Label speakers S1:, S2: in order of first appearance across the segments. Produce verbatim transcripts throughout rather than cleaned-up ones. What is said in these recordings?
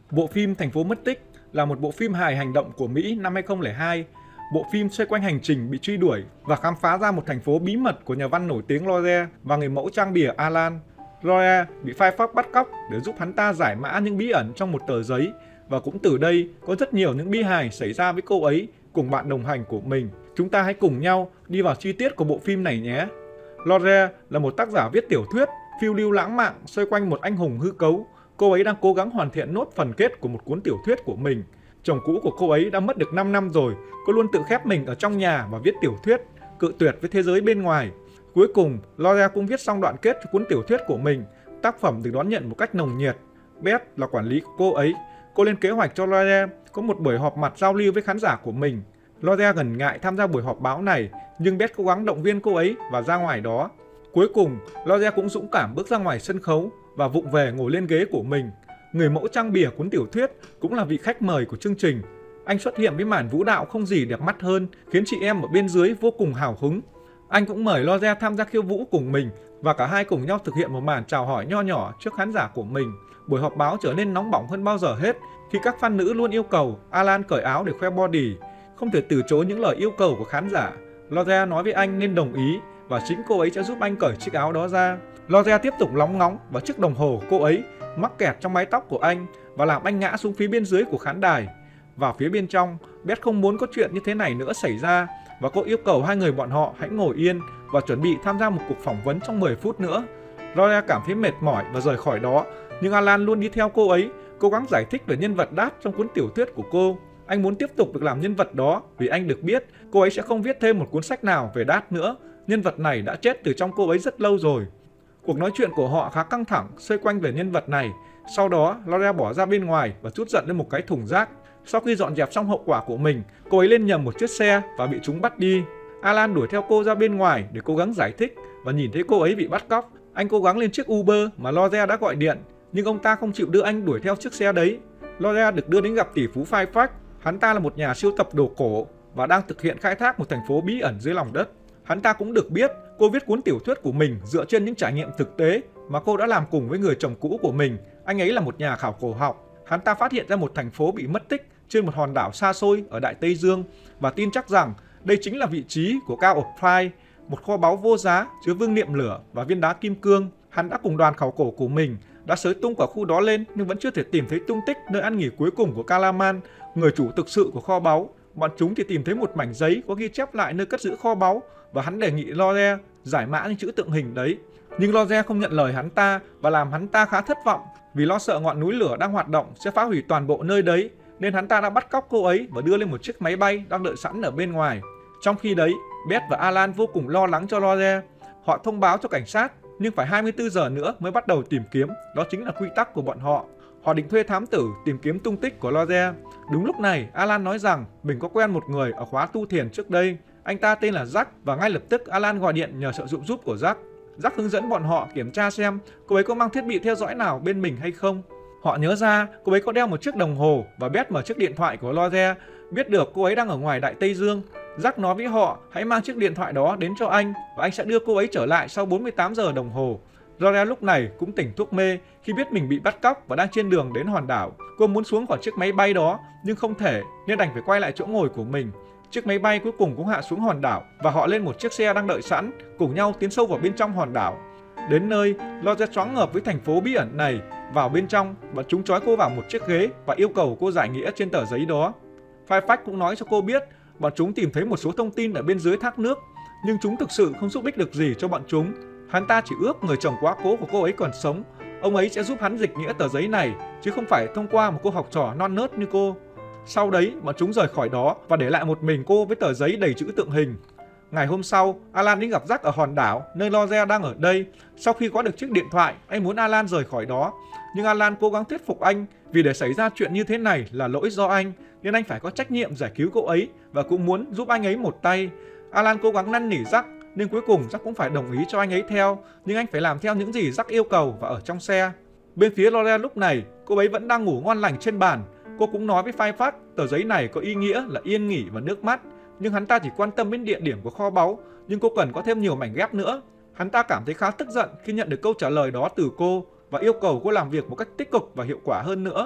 S1: Bộ phim Thành phố mất tích là một bộ phim hài hành động của Mỹ năm hai không không hai. Bộ phim xoay quanh hành trình bị truy đuổi và khám phá ra một thành phố bí mật của nhà văn nổi tiếng Lore và người mẫu trang bìa Alan. Lore bị Firefox bắt cóc để giúp hắn ta giải mã những bí ẩn trong một tờ giấy, và cũng từ đây có rất nhiều những bi hài xảy ra với cô ấy cùng bạn đồng hành của mình. Chúng ta hãy cùng nhau đi vào chi tiết của bộ phim này nhé. Lore là một tác giả viết tiểu thuyết, phiêu lưu lãng mạn xoay quanh một anh hùng hư cấu. Cô ấy đang cố gắng hoàn thiện nốt phần kết của một cuốn tiểu thuyết của mình. Chồng cũ của cô ấy đã mất được năm năm rồi. Cô luôn tự khép mình ở trong nhà và viết tiểu thuyết, cự tuyệt với thế giới bên ngoài. Cuối cùng, Lore cũng viết xong đoạn kết cho cuốn tiểu thuyết của mình. Tác phẩm được đón nhận một cách nồng nhiệt. Beth là quản lý của cô ấy. Cô lên kế hoạch cho Lore có một buổi họp mặt giao lưu với khán giả của mình. Lore ngần ngại tham gia buổi họp báo này, nhưng Beth cố gắng động viên cô ấy và ra ngoài đó. Cuối cùng, Lore cũng dũng cảm bước ra ngoài sân khấu và vụng về ngồi lên ghế của mình. Người mẫu trang bìa cuốn tiểu thuyết cũng là vị khách mời của chương trình. Anh xuất hiện với màn vũ đạo không gì đẹp mắt hơn, khiến chị em ở bên dưới vô cùng hào hứng. Anh cũng mời Lore tham gia khiêu vũ cùng mình, và cả hai cùng nhau thực hiện một màn chào hỏi nho nhỏ trước khán giả của mình. Buổi họp báo trở nên nóng bỏng hơn bao giờ hết khi các fan nữ luôn yêu cầu Alan cởi áo để khoe body. Không thể từ chối những lời yêu cầu của khán giả, Lore nói với anh nên đồng ý, và chính cô ấy sẽ giúp anh cởi chiếc áo đó ra. Lore tiếp tục lóng ngóng và chiếc đồng hồ cô ấy mắc kẹt trong mái tóc của anh và làm anh ngã xuống phía bên dưới của khán đài. Vào phía bên trong, Beth không muốn có chuyện như thế này nữa xảy ra, và cô yêu cầu hai người bọn họ hãy ngồi yên và chuẩn bị tham gia một cuộc phỏng vấn trong mười phút nữa. Lore cảm thấy mệt mỏi và rời khỏi đó, nhưng Alan luôn đi theo cô ấy, cố gắng giải thích về nhân vật Dad trong cuốn tiểu thuyết của cô. Anh muốn tiếp tục được làm nhân vật đó vì anh được biết cô ấy sẽ không viết thêm một cuốn sách nào về Dad nữa. Nhân vật này đã chết từ trong cô ấy rất lâu rồi. Cuộc nói chuyện của họ khá căng thẳng xoay quanh về nhân vật này. Sau đó, Lore bỏ ra bên ngoài và trút giận lên một cái thùng rác. Sau khi dọn dẹp xong hậu quả của mình, cô ấy lên nhầm một chiếc xe và bị chúng bắt đi. Alan đuổi theo cô ra bên ngoài để cố gắng giải thích, và nhìn thấy cô ấy bị bắt cóc, anh cố gắng lên chiếc Uber mà Lore đã gọi điện, nhưng ông ta không chịu đưa anh đuổi theo chiếc xe đấy. Lore được đưa đến gặp tỷ phú Firefox. Hắn ta là một nhà sưu tập đồ cổ và đang thực hiện khai thác một thành phố bí ẩn dưới lòng đất. Hắn ta cũng được biết cô viết cuốn tiểu thuyết của mình dựa trên những trải nghiệm thực tế mà cô đã làm cùng với người chồng cũ của mình. Anh ấy là một nhà khảo cổ học. Hắn ta phát hiện ra một thành phố bị mất tích trên một hòn đảo xa xôi ở Đại Tây Dương và tin chắc rằng đây chính là vị trí của cao ốc Pride, một kho báu vô giá chứa vương niệm lửa và viên đá kim cương. Hắn đã cùng đoàn khảo cổ của mình đã xới tung cả khu đó lên, nhưng vẫn chưa thể tìm thấy tung tích nơi ăn nghỉ cuối cùng của Kalaman, người chủ thực sự của kho báu. Bọn chúng thì tìm thấy một mảnh giấy có ghi chép lại nơi cất giữ kho báu, và hắn đề nghị Lore giải mã những chữ tượng hình đấy. Nhưng Lore không nhận lời hắn ta và làm hắn ta khá thất vọng, vì lo sợ ngọn núi lửa đang hoạt động sẽ phá hủy toàn bộ nơi đấy, nên hắn ta đã bắt cóc cô ấy và đưa lên một chiếc máy bay đang đợi sẵn ở bên ngoài. Trong khi đấy, Beth và Alan vô cùng lo lắng cho Lore. Họ thông báo cho cảnh sát, nhưng phải hai mươi tư giờ nữa mới bắt đầu tìm kiếm. Đó chính là quy tắc của bọn họ. Họ định thuê thám tử tìm kiếm tung tích của Lore. Đúng lúc này, Alan nói rằng mình có quen một người ở khóa tu thiền trước đây. Anh ta tên là Jack, và ngay lập tức Alan gọi điện nhờ sự trợ giúp của Jack. Jack hướng dẫn bọn họ kiểm tra xem cô ấy có mang thiết bị theo dõi nào bên mình hay không. Họ nhớ ra cô ấy có đeo một chiếc đồng hồ, và Beth mở chiếc điện thoại của Lore, biết được cô ấy đang ở ngoài Đại Tây Dương. Jack nói với họ hãy mang chiếc điện thoại đó đến cho anh, và anh sẽ đưa cô ấy trở lại sau bốn mươi tám giờ đồng hồ. Lore lúc này cũng tỉnh thuốc mê khi biết mình bị bắt cóc và đang trên đường đến hòn đảo. Cô muốn xuống khỏi chiếc máy bay đó nhưng không thể, nên đành phải quay lại chỗ ngồi của mình. Chiếc máy bay cuối cùng cũng hạ xuống hòn đảo, và họ lên một chiếc xe đang đợi sẵn, cùng nhau tiến sâu vào bên trong hòn đảo. Đến nơi, Lore choáng ngợp với thành phố bí ẩn này. Vào bên trong, bọn chúng trói cô vào một chiếc ghế và yêu cầu cô giải nghĩa trên tờ giấy đó. Firefox cũng nói cho cô biết bọn chúng tìm thấy một số thông tin ở bên dưới thác nước, nhưng chúng thực sự không giúp ích được gì cho bọn chúng. Hắn ta chỉ ước người chồng quá cố của cô ấy còn sống, ông ấy sẽ giúp hắn dịch nghĩa tờ giấy này, chứ không phải thông qua một cô học trò non nớt như cô. Sau đấy, bọn chúng rời khỏi đó và để lại một mình cô với tờ giấy đầy chữ tượng hình. Ngày hôm sau, Alan đến gặp Jack ở hòn đảo nơi Lore đang ở đây. Sau khi có được chiếc điện thoại, anh muốn Alan rời khỏi đó, nhưng Alan cố gắng thuyết phục anh vì để xảy ra chuyện như thế này là lỗi do anh, nên anh phải có trách nhiệm giải cứu cô ấy và cũng muốn giúp anh ấy một tay. Alan cố gắng năn nỉ Jack, nên cuối cùng Jack cũng phải đồng ý cho anh ấy theo, nhưng anh phải làm theo những gì Jack yêu cầu và ở trong xe. Bên phía Lore lúc này, cô ấy vẫn đang ngủ ngon lành trên bàn. Cô cũng nói với Firefox tờ giấy này có ý nghĩa là yên nghỉ và nước mắt, nhưng hắn ta chỉ quan tâm đến địa điểm của kho báu, nhưng cô cần có thêm nhiều mảnh ghép nữa. Hắn ta cảm thấy khá tức giận khi nhận được câu trả lời đó từ cô và yêu cầu cô làm việc một cách tích cực và hiệu quả hơn nữa.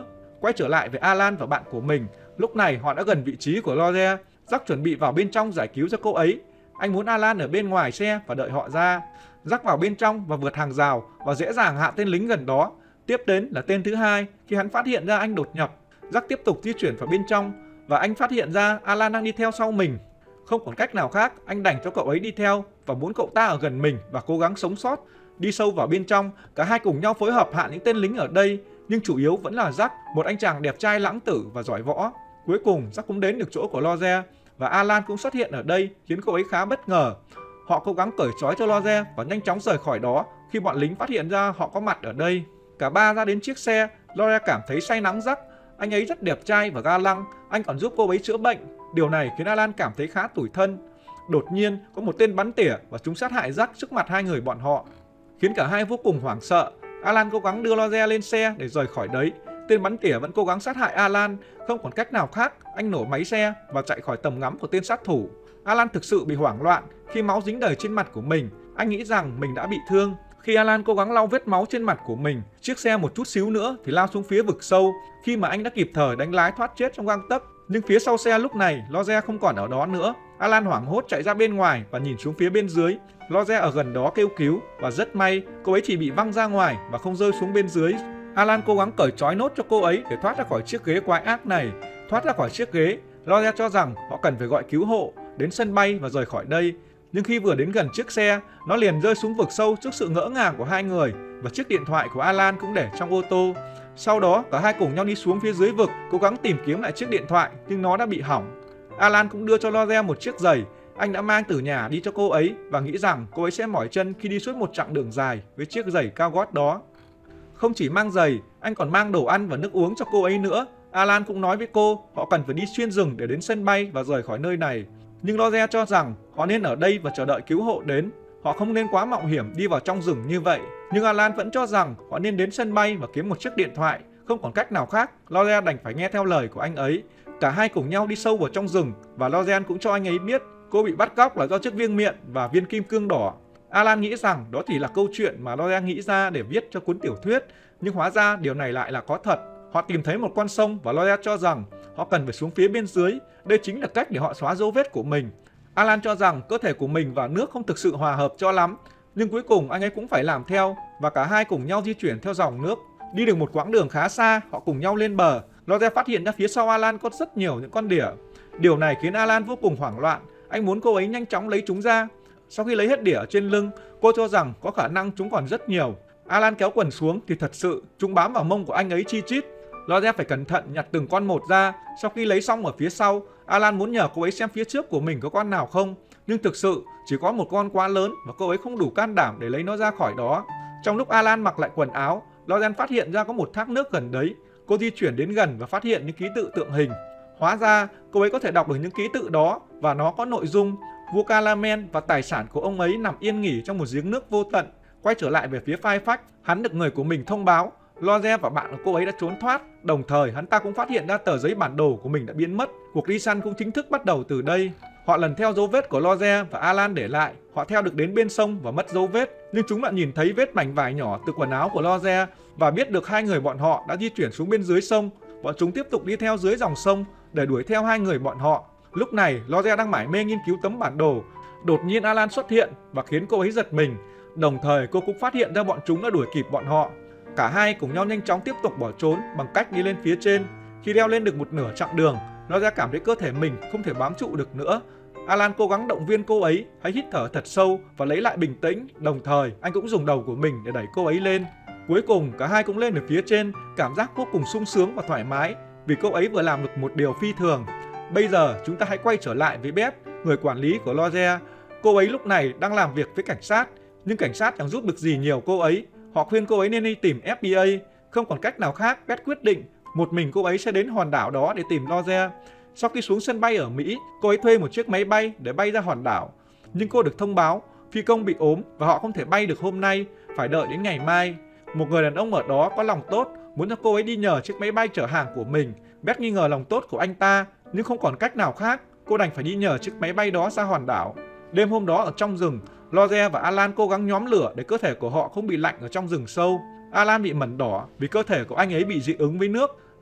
S1: Quay trở lại với Alan và bạn của mình, lúc này họ đã gần vị trí của Lore. Jack chuẩn bị vào bên trong giải cứu cho cô ấy. Anh muốn Alan ở bên ngoài xe và đợi họ ra. Jack vào bên trong và vượt hàng rào và dễ dàng hạ tên lính gần đó. Tiếp đến là tên thứ hai khi hắn phát hiện ra anh đột nhập. Jack tiếp tục di chuyển vào bên trong và anh phát hiện ra Alan đang đi theo sau mình. Không còn cách nào khác, anh đành cho cậu ấy đi theo và muốn cậu ta ở gần mình và cố gắng sống sót. Đi sâu vào bên trong, cả hai cùng nhau phối hợp hạ những tên lính ở đây, nhưng chủ yếu vẫn là Jack, một anh chàng đẹp trai lãng tử và giỏi võ. Cuối cùng Jack cũng đến được chỗ của Lore và Alan cũng xuất hiện ở đây, khiến cậu ấy khá bất ngờ. Họ cố gắng cởi trói cho Lore và nhanh chóng rời khỏi đó khi bọn lính phát hiện ra họ có mặt ở đây. Cả ba ra đến chiếc xe, Lore cảm thấy say nắng Jack. Anh ấy rất đẹp trai và ga lăng, anh còn giúp cô ấy chữa bệnh. Điều này khiến Alan cảm thấy khá tủi thân. Đột nhiên có một tên bắn tỉa và chúng sát hại Jack trước mặt hai người bọn họ, khiến cả hai vô cùng hoảng sợ. Alan cố gắng đưa Lore lên xe để rời khỏi đấy. Tên bắn tỉa vẫn cố gắng sát hại Alan, không còn cách nào khác, anh nổ máy xe và chạy khỏi tầm ngắm của tên sát thủ. Alan thực sự bị hoảng loạn khi máu dính đầy trên mặt của mình. Anh nghĩ rằng mình đã bị thương. Khi Alan cố gắng lau vết máu trên mặt của mình, chiếc xe một chút xíu nữa thì lao xuống phía vực sâu. Khi mà anh đã kịp thời đánh lái thoát chết trong gang tấc, nhưng phía sau xe lúc này Lore không còn ở đó nữa. Alan hoảng hốt chạy ra bên ngoài và nhìn xuống phía bên dưới. Lore ở gần đó kêu cứu và rất may cô ấy chỉ bị văng ra ngoài và không rơi xuống bên dưới. Alan cố gắng cởi trói nốt cho cô ấy để thoát ra khỏi chiếc ghế quái ác này. Thoát ra khỏi chiếc ghế, Lore cho rằng họ cần phải gọi cứu hộ, đến sân bay và rời khỏi đây. Nhưng khi vừa đến gần chiếc xe, nó liền rơi xuống vực sâu trước sự ngỡ ngàng của hai người và chiếc điện thoại của Alan cũng để trong ô tô. Sau đó, cả hai cùng nhau đi xuống phía dưới vực, cố gắng tìm kiếm lại chiếc điện thoại nhưng nó đã bị hỏng. Alan cũng đưa cho Lore một chiếc giày. Anh đã mang từ nhà đi cho cô ấy và nghĩ rằng cô ấy sẽ mỏi chân khi đi suốt một chặng đường dài với chiếc giày cao gót đó. Không chỉ mang giày, anh còn mang đồ ăn và nước uống cho cô ấy nữa. Alan cũng nói với cô họ cần phải đi xuyên rừng để đến sân bay và rời khỏi nơi này. Nhưng Lore cho rằng họ nên ở đây và chờ đợi cứu hộ đến. Họ không nên quá mạo hiểm đi vào trong rừng như vậy. Nhưng Alan vẫn cho rằng họ nên đến sân bay và kiếm một chiếc điện thoại. Không còn cách nào khác, Lore đành phải nghe theo lời của anh ấy. Cả hai cùng nhau đi sâu vào trong rừng và Lore cũng cho anh ấy biết cô bị bắt cóc là do chiếc viêm miệng và viên kim cương đỏ. Alan nghĩ rằng đó chỉ là câu chuyện mà Lore nghĩ ra để viết cho cuốn tiểu thuyết, nhưng hóa ra điều này lại là có thật. Họ tìm thấy một con sông và Lore cho rằng họ cần phải xuống phía bên dưới. Đây chính là cách để họ xóa dấu vết của mình. Alan cho rằng cơ thể của mình và nước không thực sự hòa hợp cho lắm, nhưng cuối cùng anh ấy cũng phải làm theo và cả hai cùng nhau di chuyển theo dòng nước. Đi được một quãng đường khá xa, họ cùng nhau lên bờ. Lore phát hiện ra phía sau Alan có rất nhiều những con đỉa. Điều này khiến Alan vô cùng hoảng loạn. Anh muốn cô ấy nhanh chóng lấy chúng ra. Sau khi lấy hết đỉa ở trên lưng, cô cho rằng có khả năng chúng còn rất nhiều. Alan kéo quần xuống thì thật sự chúng bám vào mông của anh ấy chi chít. Lore phải cẩn thận nhặt từng con một ra. Sau khi lấy xong ở phía sau, Alan muốn nhờ cô ấy xem phía trước của mình có con nào không. Nhưng thực sự chỉ có một con quá lớn và cô ấy không đủ can đảm để lấy nó ra khỏi đó. Trong lúc Alan mặc lại quần áo, Lore phát hiện ra có một thác nước gần đấy. Cô di chuyển đến gần và phát hiện những ký tự tượng hình. Hóa ra cô ấy có thể đọc được những ký tự đó và nó có nội dung vua Calamen và tài sản của ông ấy nằm yên nghỉ trong một giếng nước vô tận. Quay trở lại về phía Firefax, hắn được người của mình thông báo Lore và bạn của cô ấy đã trốn thoát. Đồng thời hắn ta cũng phát hiện ra tờ giấy bản đồ của mình đã biến mất. Cuộc đi săn cũng chính thức bắt đầu từ đây. Họ lần theo dấu vết của Lore và Alan để lại. Họ theo được đến bên sông và mất dấu vết, nhưng chúng lại nhìn thấy vết mảnh vải nhỏ từ quần áo của Lore và biết được hai người bọn họ đã di chuyển xuống bên dưới sông. Bọn chúng tiếp tục đi theo dưới dòng sông để đuổi theo hai người bọn họ. Lúc này Lore đang mải mê nghiên cứu tấm bản đồ. Đột nhiên Alan xuất hiện và khiến cô ấy giật mình. Đồng thời cô cũng phát hiện ra bọn chúng đã đuổi kịp bọn họ. Cả hai cùng nhau nhanh chóng tiếp tục bỏ trốn bằng cách đi lên phía trên. Khi leo lên được một nửa chặng đường, Lore cảm thấy cơ thể mình không thể bám trụ được nữa. Alan cố gắng động viên cô ấy hãy hít thở thật sâu và lấy lại bình tĩnh. Đồng thời anh cũng dùng đầu của mình để đẩy cô ấy lên. Cuối cùng cả hai cũng lên được phía trên, cảm giác vô cùng sung sướng và thoải mái vì cô ấy vừa làm được một điều phi thường. Bây giờ chúng ta hãy quay trở lại với Beth, người quản lý của Lore. Cô ấy lúc này đang làm việc với cảnh sát, nhưng cảnh sát chẳng giúp được gì nhiều cô ấy. Họ khuyên cô ấy nên đi tìm ép bê a. Không còn cách nào khác, Beth quyết định một mình cô ấy sẽ đến hòn đảo đó để tìm Lore. Sau khi xuống sân bay ở Mỹ, cô ấy thuê một chiếc máy bay để bay ra hòn đảo. Nhưng cô được thông báo phi công bị ốm và họ không thể bay được hôm nay, phải đợi đến ngày mai. Một người đàn ông ở đó có lòng tốt, muốn cho cô ấy đi nhờ chiếc máy bay chở hàng của mình. Beth nghi ngờ lòng tốt của anh ta, nhưng không còn cách nào khác, cô đành phải đi nhờ chiếc máy bay đó ra hòn đảo. Đêm hôm đó ở trong rừng, Lore và Alan cố gắng nhóm lửa để cơ thể của họ không bị lạnh ở trong rừng sâu. Alan bị mẩn đỏ vì cơ thể của anh ấy bị dị ứng với nước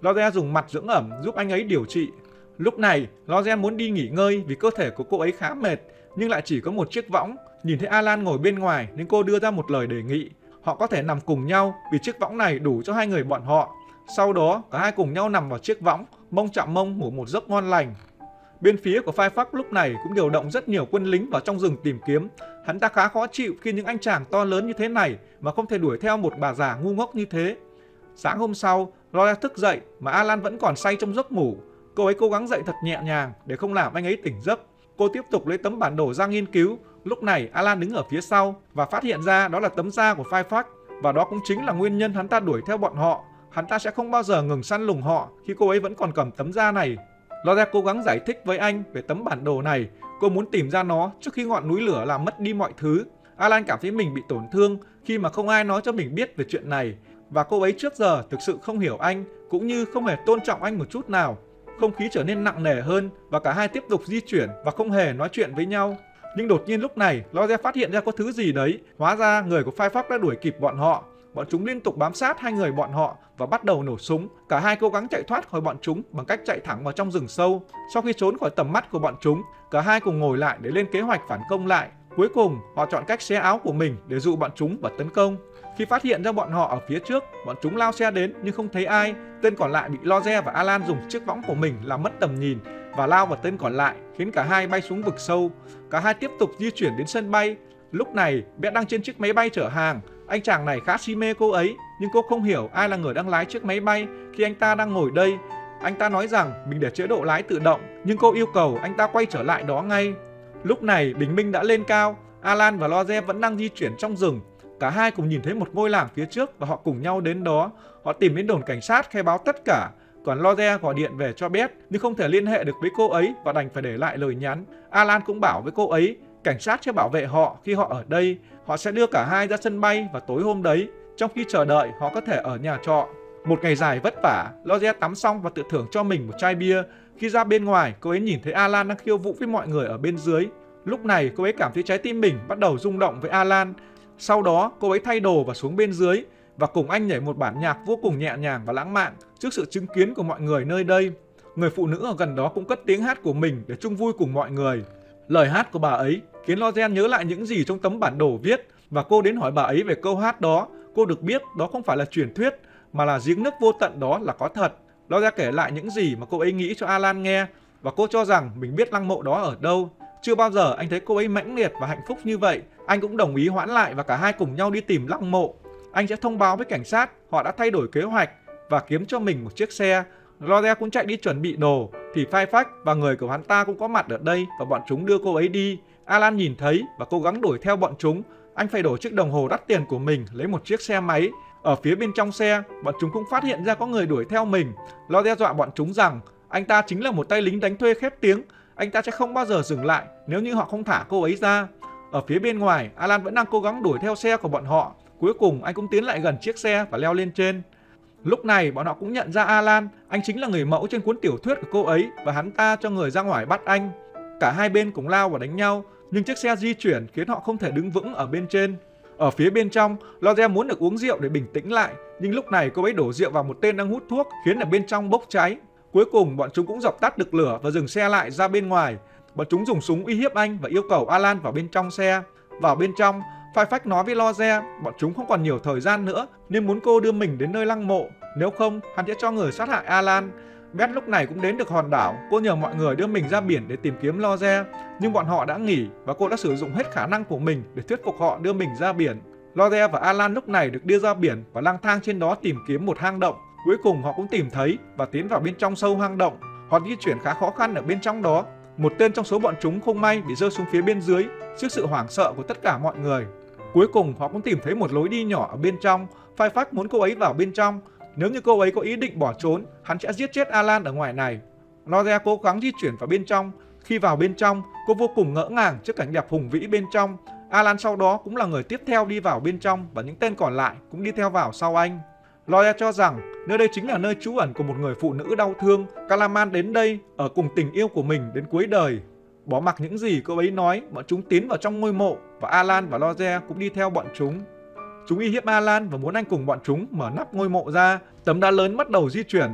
S1: Loze dùng mặt dưỡng ẩm giúp anh ấy điều trị. Lúc này, Loze muốn đi nghỉ ngơi vì cơ thể của cô ấy khá mệt, nhưng lại chỉ có một chiếc võng. Nhìn thấy Alan ngồi bên ngoài nên cô đưa ra một lời đề nghị. Họ có thể nằm cùng nhau vì chiếc võng này đủ cho hai người bọn họ. Sau đó, cả hai cùng nhau nằm vào chiếc võng, mông chạm mông ngủ một giấc ngon lành. Bên phía của Firefox lúc này cũng điều động rất nhiều quân lính vào trong rừng tìm kiếm. Hắn ta khá khó chịu khi những anh chàng to lớn như thế này mà không thể đuổi theo một bà già ngu ngốc như thế. Sáng hôm sau, Loze thức dậy mà Alan vẫn còn say trong giấc ngủ. Cô ấy cố gắng dậy thật nhẹ nhàng để không làm anh ấy tỉnh giấc. Cô tiếp tục lấy tấm bản đồ ra nghiên cứu. Lúc này Alan đứng ở phía sau và phát hiện ra đó là tấm da của Firefox, và đó cũng chính là nguyên nhân hắn ta đuổi theo bọn họ. Hắn ta sẽ không bao giờ ngừng săn lùng họ khi cô ấy vẫn còn cầm tấm da này. Loze cố gắng giải thích với anh về tấm bản đồ này. Cô muốn tìm ra nó trước khi ngọn núi lửa làm mất đi mọi thứ. Alan cảm thấy mình bị tổn thương khi mà không ai nói cho mình biết về chuyện này, và cô ấy trước giờ thực sự không hiểu anh cũng như không hề tôn trọng anh một chút nào. Không khí trở nên nặng nề hơn và cả hai tiếp tục di chuyển và không hề nói chuyện với nhau. Nhưng đột nhiên lúc này, Loze phát hiện ra có thứ gì đấy. Hóa ra người của Firefox đã đuổi kịp bọn họ. Bọn chúng liên tục bám sát hai người bọn họ và bắt đầu nổ súng. Cả hai cố gắng chạy thoát khỏi bọn chúng bằng cách chạy thẳng vào trong rừng sâu. Sau khi trốn khỏi tầm mắt của bọn chúng, cả hai cùng ngồi lại để lên kế hoạch phản công lại. Cuối cùng, họ chọn cách xé áo của mình để dụ bọn chúng và tấn công. Khi phát hiện ra bọn họ ở phía trước, bọn chúng lao xe đến nhưng không thấy ai. Tên còn lại bị Loze và Alan dùng chiếc võng của mình làm mất tầm nhìn và lao vào tên còn lại, khiến cả hai bay xuống vực sâu. Cả hai tiếp tục di chuyển đến sân bay. Lúc này, Beth đang trên chiếc máy bay chở hàng. Anh chàng này khá si mê cô ấy, nhưng cô không hiểu ai là người đang lái chiếc máy bay khi anh ta đang ngồi đây. Anh ta nói rằng mình để chế độ lái tự động, nhưng cô yêu cầu anh ta quay trở lại đó ngay. Lúc này, bình minh đã lên cao. Alan và Loze vẫn đang di chuyển trong rừng. Cả hai cùng nhìn thấy một ngôi làng phía trước và họ cùng nhau đến đó. Họ tìm đến đồn cảnh sát khai báo tất cả. Còn Loze gọi điện về cho Beth nhưng không thể liên hệ được với cô ấy và đành phải để lại lời nhắn. Alan cũng bảo với cô ấy cảnh sát sẽ bảo vệ họ khi họ ở đây. Họ sẽ đưa cả hai ra sân bay vào tối hôm đấy. Trong khi chờ đợi, họ có thể ở nhà trọ. Một ngày dài vất vả, Loze tắm xong và tự thưởng cho mình một chai bia. Khi ra bên ngoài, cô ấy nhìn thấy Alan đang khiêu vũ với mọi người ở bên dưới. Lúc này, cô ấy cảm thấy trái tim mình bắt đầu rung động với Alan. Sau đó, cô ấy thay đồ và xuống bên dưới và cùng anh nhảy một bản nhạc vô cùng nhẹ nhàng và lãng mạn trước sự chứng kiến của mọi người nơi đây. Người phụ nữ ở gần đó cũng cất tiếng hát của mình để chung vui cùng mọi người. Lời hát của bà ấy khiến Loze nhớ lại những gì trong tấm bản đồ viết và cô đến hỏi bà ấy về câu hát đó. Cô được biết đó không phải là truyền thuyết mà là giếng nước vô tận đó là có thật. Loze kể lại những gì mà cô ấy nghĩ cho Alan nghe và cô cho rằng mình biết lăng mộ đó ở đâu. Chưa bao giờ anh thấy cô ấy mãnh liệt và hạnh phúc như vậy. Anh cũng đồng ý hoãn lại và cả hai cùng nhau đi tìm lăng mộ. Anh sẽ thông báo với cảnh sát họ đã thay đổi kế hoạch và kiếm cho mình một chiếc xe. Loze cũng chạy đi chuẩn bị đồ thì Firefox và người của hắn ta cũng có mặt ở đây và bọn chúng đưa cô ấy đi. Alan nhìn thấy và cố gắng đuổi theo bọn chúng. Anh phải đổi chiếc đồng hồ đắt tiền của mình lấy một chiếc xe máy. Ở phía bên trong xe, bọn chúng cũng phát hiện ra có người đuổi theo mình. Lo đe dọa bọn chúng rằng anh ta chính là một tay lính đánh thuê khét tiếng. Anh ta sẽ không bao giờ dừng lại nếu như họ không thả cô ấy ra. Ở phía bên ngoài, Alan vẫn đang cố gắng đuổi theo xe của bọn họ. Cuối cùng anh cũng tiến lại gần chiếc xe và leo lên trên. Lúc này bọn họ cũng nhận ra Alan, anh chính là người mẫu trên cuốn tiểu thuyết của cô ấy và hắn ta cho người ra ngoài bắt anh. Cả hai bên cùng lao vào đánh nhau, nhưng chiếc xe di chuyển khiến họ không thể đứng vững ở bên trên. Ở phía bên trong, Loze muốn được uống rượu để bình tĩnh lại, nhưng lúc này cô ấy đổ rượu vào một tên đang hút thuốc khiến ở bên trong bốc cháy. Cuối cùng bọn chúng cũng dập tắt được lửa và dừng xe lại ra bên ngoài. Bọn chúng dùng súng uy hiếp anh và yêu cầu Alan vào bên trong xe. Vào bên trong, Firefox nói với Loze bọn chúng không còn nhiều thời gian nữa nên muốn cô đưa mình đến nơi lăng mộ, nếu không hắn sẽ cho người sát hại Alan. Beth lúc này cũng đến được hòn đảo. Cô nhờ mọi người đưa mình ra biển để tìm kiếm Loze, nhưng bọn họ đã nghỉ và cô đã sử dụng hết khả năng của mình để thuyết phục họ đưa mình ra biển. Loze và Alan lúc này được đưa ra biển và lang thang trên đó tìm kiếm một hang động. Cuối cùng họ cũng tìm thấy và tiến vào bên trong sâu hang động. Họ di chuyển khá khó khăn ở bên trong đó. Một tên trong số bọn chúng không may bị rơi xuống phía bên dưới trước sự hoảng sợ của tất cả mọi người. Cuối cùng họ cũng tìm thấy một lối đi nhỏ ở bên trong. Firefox muốn cô ấy vào bên trong. Nếu như cô ấy có ý định bỏ trốn, hắn sẽ giết chết Alan ở ngoài này. Loze cố gắng di chuyển vào bên trong. Khi vào bên trong, cô vô cùng ngỡ ngàng trước cảnh đẹp hùng vĩ bên trong. Alan sau đó cũng là người tiếp theo đi vào bên trong và những tên còn lại cũng đi theo vào sau anh. Loze cho rằng nơi đây chính là nơi trú ẩn của một người phụ nữ đau thương. Kalaman đến đây ở cùng tình yêu của mình đến cuối đời. Bỏ mặc những gì cô ấy nói, bọn chúng tiến vào trong ngôi mộ và Alan và Loze cũng đi theo bọn chúng. Chúng uy hiếp Alan và muốn anh cùng bọn chúng mở nắp ngôi mộ ra. Tấm đá lớn bắt đầu di chuyển.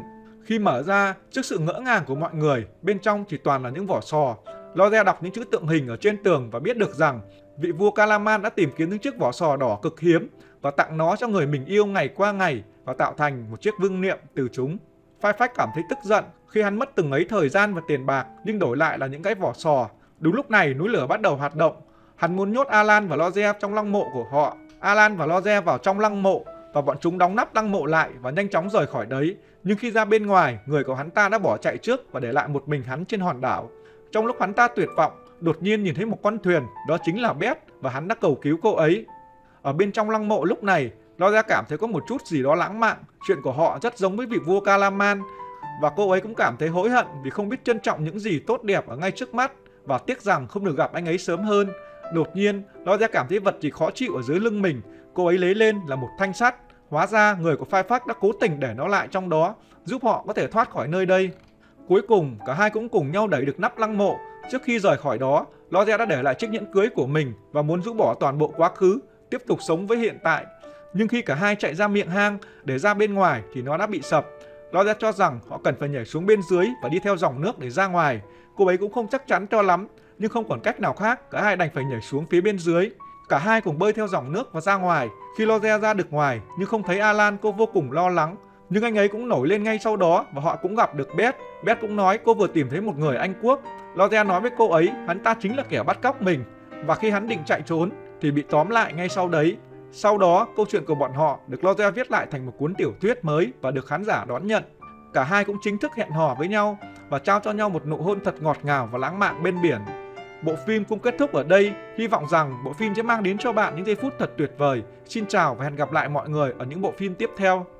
S1: Khi mở ra, trước sự ngỡ ngàng của mọi người, bên trong chỉ toàn là những vỏ sò. Loze đọc những chữ tượng hình ở trên tường và biết được rằng vị vua Calaman đã tìm kiếm những chiếc vỏ sò đỏ cực hiếm và tặng nó cho người mình yêu ngày qua ngày và tạo thành một chiếc vương miện từ chúng. Phai Phách cảm thấy tức giận khi hắn mất từng ấy thời gian và tiền bạc nhưng đổi lại là những cái vỏ sò. Đúng lúc này núi lửa bắt đầu hoạt động. Hắn muốn nhốt Alan và Loze trong lăng mộ của họ. Alan và Loze vào trong lăng mộ và bọn chúng đóng nắp lăng mộ lại và nhanh chóng rời khỏi đấy. Nhưng khi ra bên ngoài, người của hắn ta đã bỏ chạy trước và để lại một mình hắn trên hòn đảo. Trong lúc hắn ta tuyệt vọng, đột nhiên nhìn thấy một con thuyền, đó chính là Beth, và hắn đã cầu cứu cô ấy. Ở bên trong lăng mộ lúc này, Loze cảm thấy có một chút gì đó lãng mạn. Chuyện của họ rất giống với vị vua Calaman, và cô ấy cũng cảm thấy hối hận vì không biết trân trọng những gì tốt đẹp ở ngay trước mắt và tiếc rằng không được gặp anh ấy sớm hơn. Đột nhiên, Loze cảm thấy vật gì khó chịu ở dưới lưng mình. Cô ấy lấy lên là một thanh sắt. Hóa ra người của Phai Phách đã cố tình để nó lại trong đó, giúp họ có thể thoát khỏi nơi đây. Cuối cùng, cả hai cũng cùng nhau đẩy được nắp lăng mộ. Trước khi rời khỏi đó, Loze đã để lại chiếc nhẫn cưới của mình và muốn rũ bỏ toàn bộ quá khứ, tiếp tục sống với hiện tại. Nhưng khi cả hai chạy ra miệng hang để ra bên ngoài thì nó đã bị sập. Loze cho rằng họ cần phải nhảy xuống bên dưới và đi theo dòng nước để ra ngoài. Cô ấy cũng không chắc chắn cho lắm, nhưng không còn cách nào khác, cả hai đành phải nhảy xuống phía bên dưới. Cả hai cùng bơi theo dòng nước và ra ngoài. Khi Loze ra được ngoài nhưng không thấy Alan, cô vô cùng lo lắng. Nhưng anh ấy cũng nổi lên ngay sau đó và họ cũng gặp được Beth. Beth cũng nói cô vừa tìm thấy một người Anh Quốc. Loze nói với cô ấy hắn ta chính là kẻ bắt cóc mình, và khi hắn định chạy trốn thì bị tóm lại ngay sau đấy. Sau đó, câu chuyện của bọn họ được Loze viết lại thành một cuốn tiểu thuyết mới và được khán giả đón nhận. Cả hai cũng chính thức hẹn hò với nhau và trao cho nhau một nụ hôn thật ngọt ngào và lãng mạn bên biển. Bộ phim cũng kết thúc ở đây. Hy vọng rằng bộ phim sẽ mang đến cho bạn những giây phút thật tuyệt vời. Xin chào và hẹn gặp lại mọi người ở những bộ phim tiếp theo.